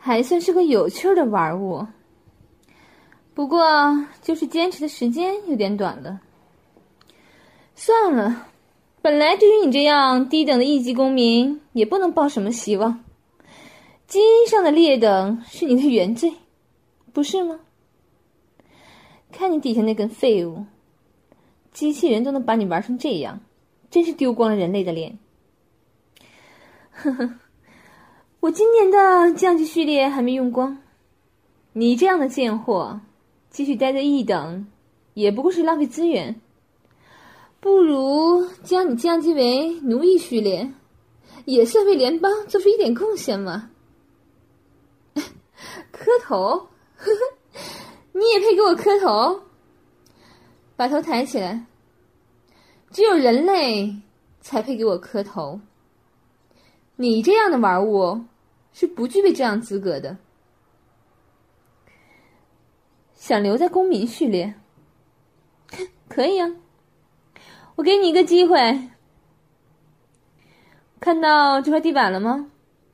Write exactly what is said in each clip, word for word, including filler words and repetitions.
还算是个有趣的玩物。不过就是坚持的时间有点短了。算了，本来对于你这样低等的一级公民也不能抱什么希望。基因上的劣等是你的原罪，不是吗？看你底下那根废物，机器人都能把你玩成这样，真是丢光了人类的脸。呵呵，我今年的降级序列还没用光，你这样的贱货继续待在一等也不过是浪费资源，不如将你降级为奴役序列，也算为联邦做出一点贡献嘛。磕头？呵呵，你也配给我磕头？把头抬起来，只有人类才配给我磕头，你这样的玩物是不具备这样资格的。想留在公民序列？可以啊，我给你一个机会。看到这块地板了吗？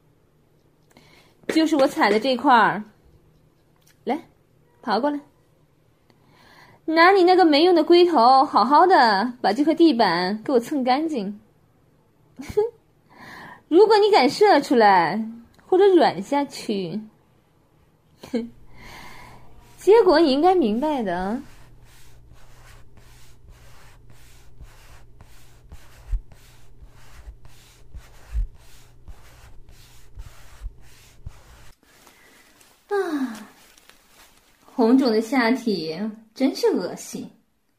就是我踩的这块儿。来，爬过来，拿你那个没用的龟头好好的把这块地板给我蹭干净。如果你敢射出来或者软下去，结果你应该明白的。啊，红肿的下体真是恶心。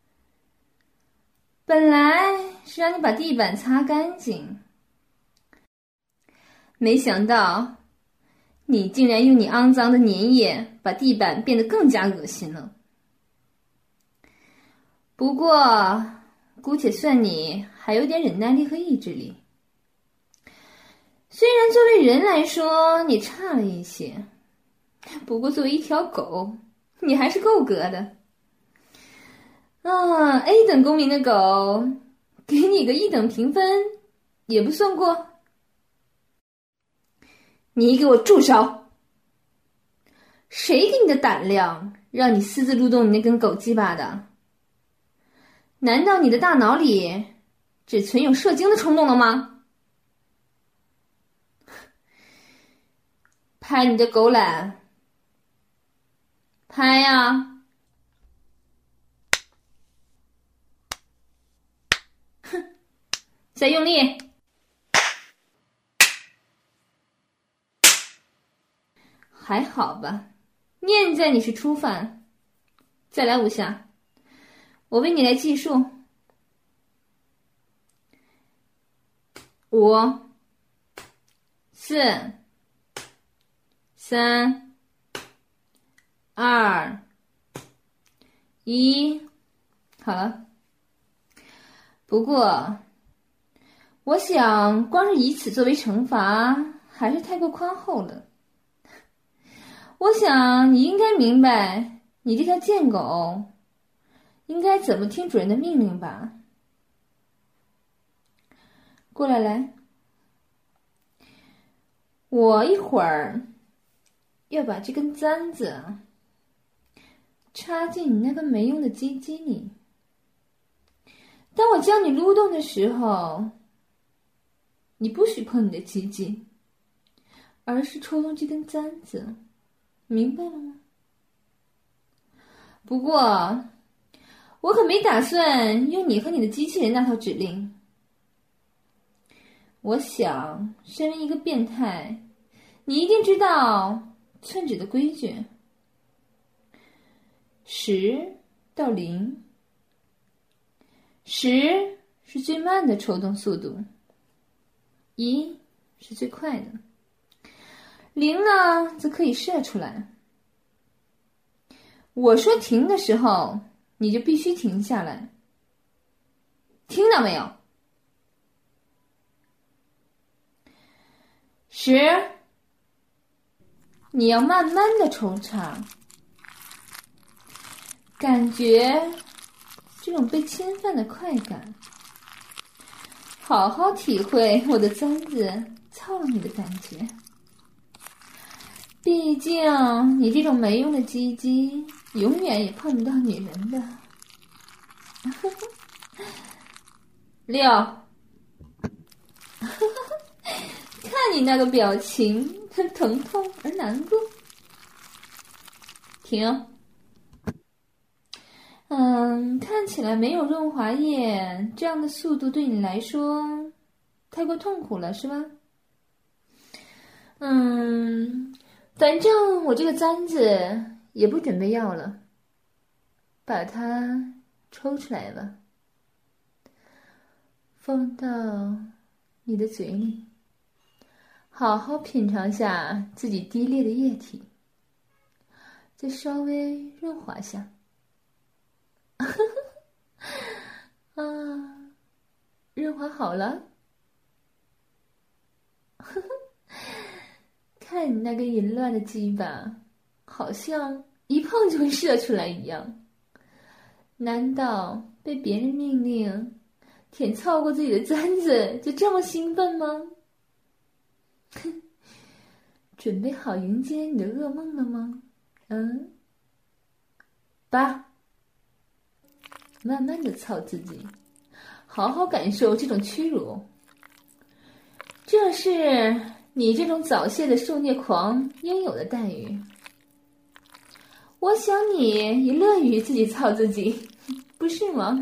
本来是让你把地板擦干净，没想到你竟然用你肮脏的粘液把地板变得更加恶心了。不过姑且算你还有点忍耐力和意志力，虽然作为人来说你差了一些，不过作为一条狗你还是够格的。啊 A 等公民的狗，给你个一等评分也不算过。你给我住手！谁给你的胆量让你私自撸动你那根狗鸡巴的？难道你的大脑里只存有射精的冲动了吗？拍你的狗懒，拍呀！哼，再用力！还好吧，念在你是初犯，再来五下，我为你来计数。五、四、三、二、一，好了。不过，我想光是以此作为惩罚，还是太过宽厚了。我想你应该明白，你这条贱狗应该怎么听主人的命令吧？过来来，我一会儿要把这根簪子插进你那个没用的鸡鸡里。当我将你撸动的时候，你不许碰你的鸡鸡，而是抽动这根簪子。明白了吗？不过，我可没打算用你和你的机器人那套指令。我想，身为一个变态，你一定知道寸指的规矩。十到零，十是最慢的抽动速度，一是最快的。零呢，则可以射出来。我说停的时候，你就必须停下来。听到没有？十，你要慢慢的抽插，感觉这种被侵犯的快感，好好体会我的簪子操了你的感觉。 毕竟你这种没用的鸡鸡，永远也碰不到女人的。六，看你那个表情，疼痛而难过。停。嗯，看起来没有润滑液，这样的速度对你来说太过痛苦了，是吧？嗯，反正我这个簪子也不准备要了，把它抽出来吧，放到你的嘴里，好好品尝下自己低劣的液体，再稍微润滑下。啊，润滑好了。看你那个淫乱的鸡巴，好像一碰就会射出来一样。难道被别人命令舔操过自己的簪子就这么兴奋吗？哼，准备好迎接你的噩梦了吗？嗯，八，慢慢的操自己，好好感受这种屈辱。这是你这种早泄的受虐狂应有的待遇。我想你也乐于自己操自己，不是吗？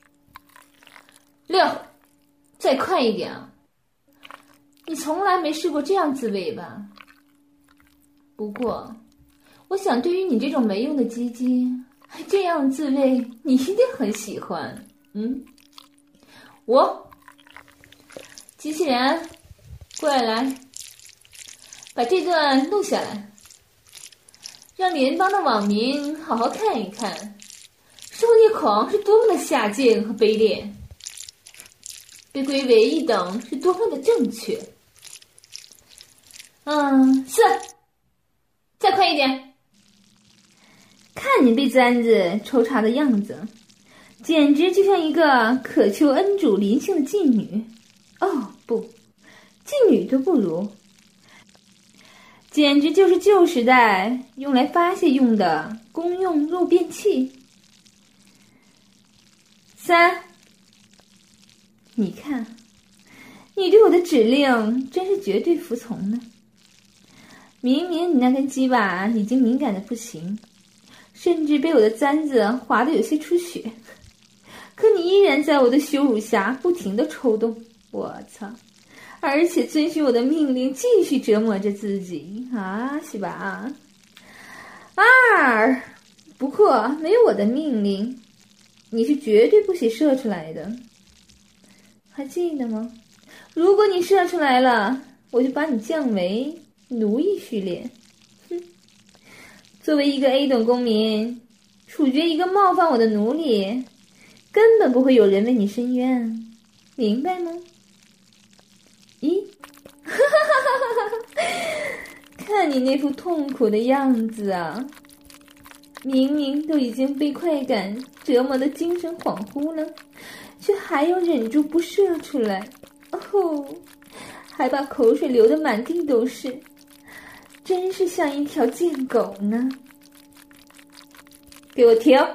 六，再快一点啊！你从来没试过这样自慰吧？不过，我想对于你这种没用的鸡鸡，这样自慰你一定很喜欢。嗯，我，机器人，过来来，把这段录下来，让联邦的网民好好看一看，受虐狂是多么的下贱和卑劣，被归为一等是多么的正确。嗯，四，再快一点！看你被簪子抽查的样子，简直就像一个渴求恩主临幸的妓女。哦，不，妓女都不如，简直就是旧时代用来发泄用的公用漏便器。三，你看，你对我的指令真是绝对服从呢。明明你那根鸡巴已经敏感的不行，甚至被我的簪子划得有些出血，可你依然在我的羞辱下不停地抽动。我操！而且遵循我的命令，继续折磨着自己啊，是吧？二，不过没有我的命令，你是绝对不许射出来的，还记得吗？如果你射出来了，我就把你降为奴役序列。哼！作为一个 A 等公民，处决一个冒犯我的奴隶，根本不会有人为你伸冤，明白吗？一，看你那副痛苦的样子啊，明明都已经被快感折磨得精神恍惚了，却还要忍住不射出来，哦，还把口水流得满地都是，真是像一条贱狗呢。给我停！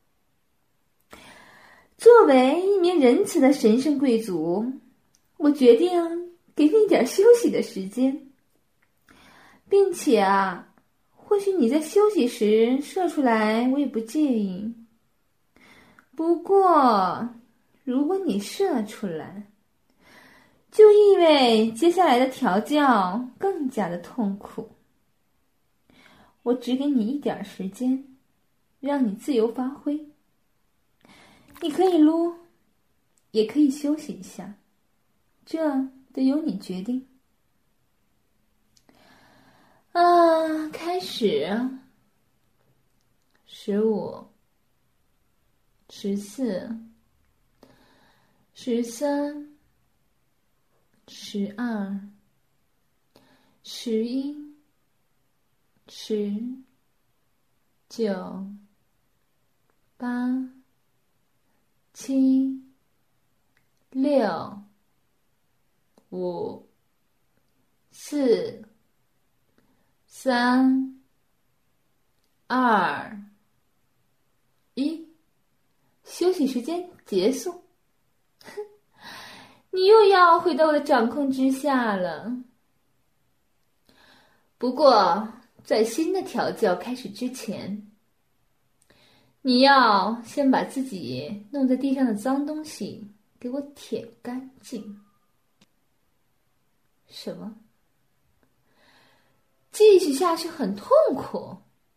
作为一名仁慈的神圣贵族，我决定给你一点休息的时间，并且啊，或许你在休息时射出来我也不介意。不过，如果你射出来，就意味接下来的调教更加的痛苦。我只给你一点时间，让你自由发挥。你可以撸，也可以休息一下，这得由你决定。啊，开始。十五、十四、十三、十二、十一、十、九、八、七、六、五、四、 三、二、一，休息时间结束。你又要回到我的掌控之下了。不过，在新的调教开始之前，你要先把自己弄在地上的脏东西给我舔干净。什么？继续下去很痛苦？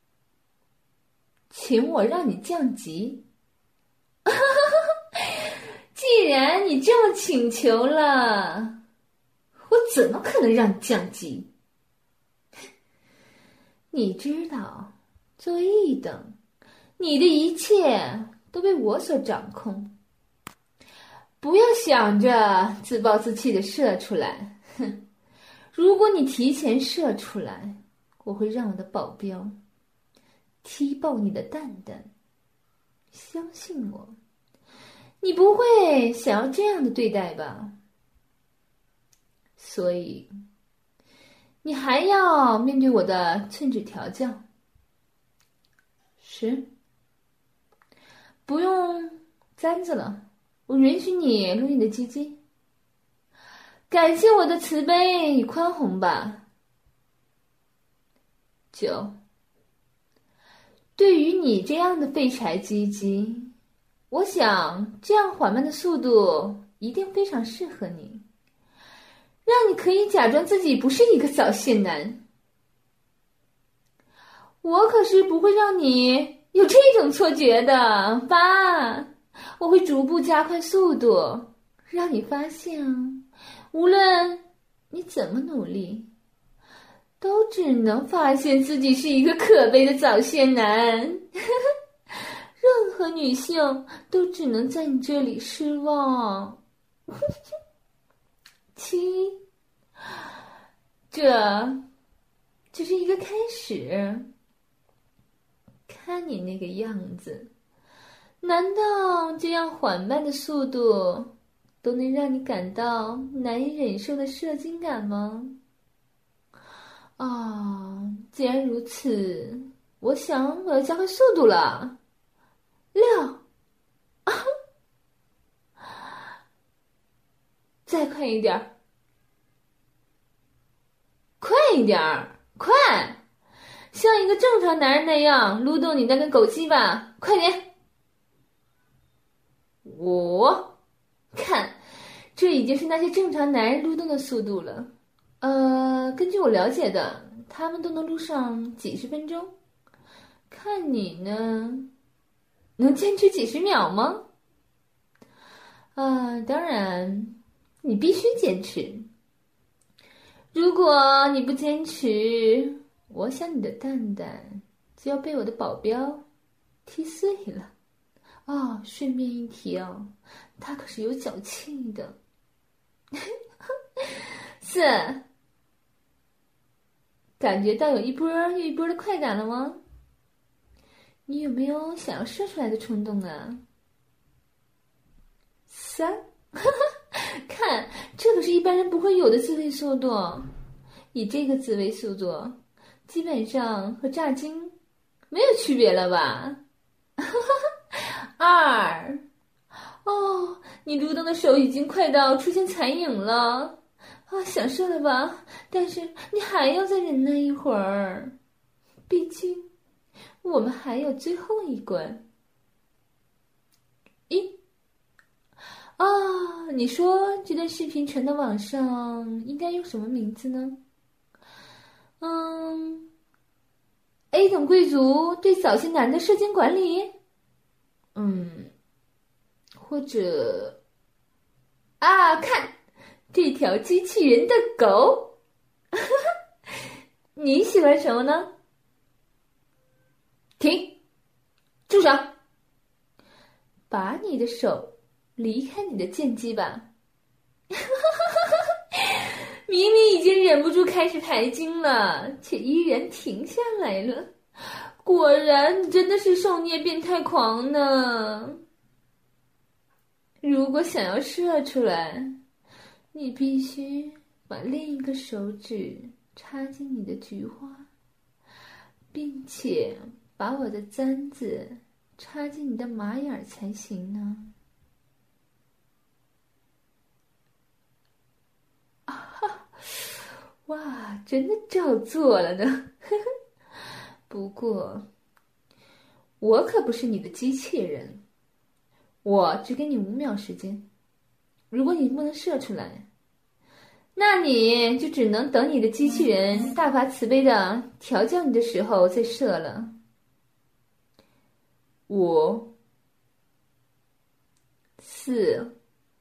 请我让你降级？既然你这么请求了，我怎么可能让你降级？你知道，作为一等，你的一切都被我所掌控。不要想着自暴自弃的射出来，哼！如果你提前射出来，我会让我的保镖踢爆你的蛋蛋。相信我，你不会想要这样的对待吧？所以，你还要面对我的寸指调教。十，不用簪子了，我允许你撸你的鸡鸡。感谢我的慈悲与宽宏吧。九，对于你这样的废柴鸡鸡，我想这样缓慢的速度一定非常适合你，让你可以假装自己不是一个早泄男。我可是不会让你有这种错觉的，爸。我会逐步加快速度，让你发现，无论你怎么努力，都只能发现自己是一个可悲的早泄男。任何女性都只能在你这里失望。七，这只是一个开始。看你那个样子，难道这样缓慢的速度都能让你感到难以忍受的射精感吗？啊，既然如此，我想我要加快速度了。六，啊，再快一点儿，快一点儿，快！像一个正常男人那样撸动你那根狗鸡吧，快点！五，看，这已经是那些正常男人撸动的速度了。呃，根据我了解的，他们都能撸上几十分钟。看你呢，能坚持几十秒吗？啊，当然，你必须坚持。如果你不坚持，我想你的蛋蛋就要被我的保镖踢碎了。哦，顺便一提哦，他可是有脚气的。四，感觉到有一波又一波的快感了吗？你有没有想要射出来的冲动啊？三，看，这可是一般人不会有的自慰速度。以这个自慰速度，基本上和炸精没有区别了吧？二，哦，你撸动的手已经快到出现残影了啊！想射了吧？但是你还要再忍耐一会儿，毕竟我们还有最后一关。一，啊，你说这段视频传到网上应该用什么名字呢？嗯 ，A 等贵族对早些男的射精管理。嗯，或者啊，看这条机器人的狗，你喜欢什么呢？停，住手！把你的手离开你的剑姬吧。明明已经忍不住开始排精了，却依然停下来了。果然，你真的是受虐变态狂呢。如果想要射出来，你必须把另一个手指插进你的菊花， 并且把我的簪子插进你的马眼儿才行呢。啊哈，哇，真的照做了呢。不过，我可不是你的机器人，我只给你五秒时间。如果你不能射出来，那你就只能等你的机器人大发慈悲的调教你的时候再射了。五、四、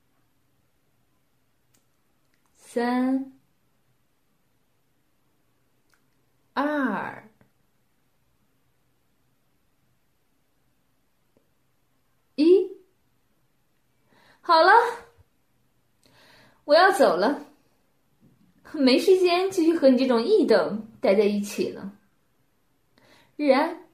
三、二、一，好了，我要走了，没时间继续和你这种异等待在一起了。日安。